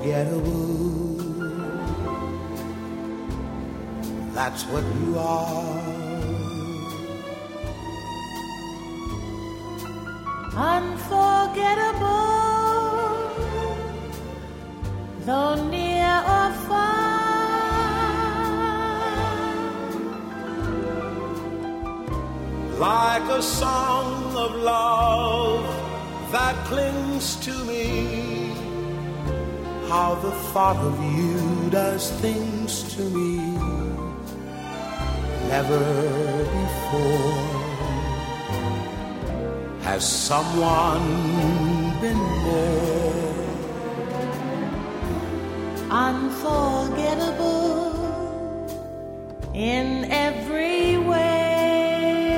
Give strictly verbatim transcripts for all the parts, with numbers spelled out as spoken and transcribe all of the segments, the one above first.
unforgettable. That's what you are. Unforgettable, though near or far. Like a song of love that clings to me, how the thought of you does things to me never before. Has someone been more unforgettable in every way,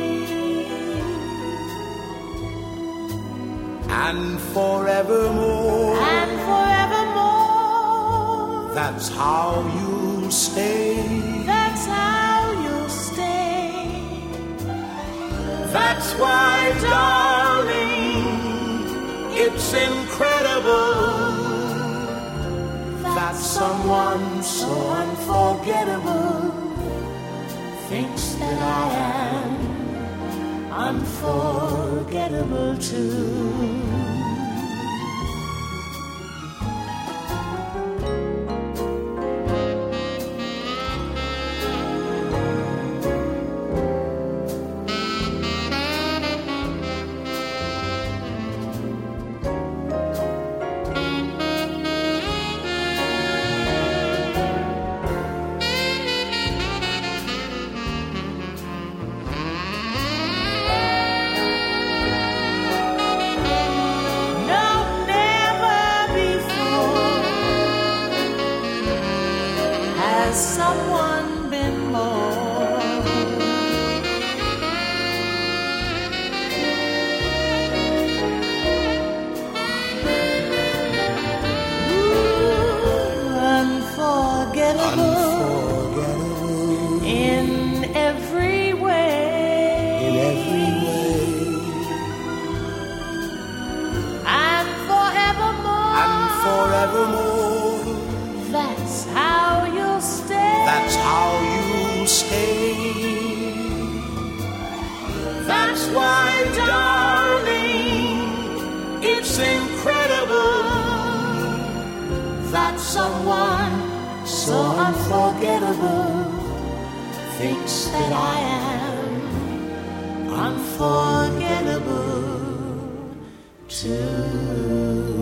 and forevermore, and forevermore? That's how you'll stay. That's how you'll stay. That's why, darling, it's incredible that someone so unforgettable thinks that I am unforgettable too. Someone been more Ooh, unforgettable, unforgettable in every way, in every way, and forevermore, and forevermore. That's how you'll stay. That's how you'll stay. That's why, darling, it's incredible that someone so unforgettable thinks that I am unforgettable too.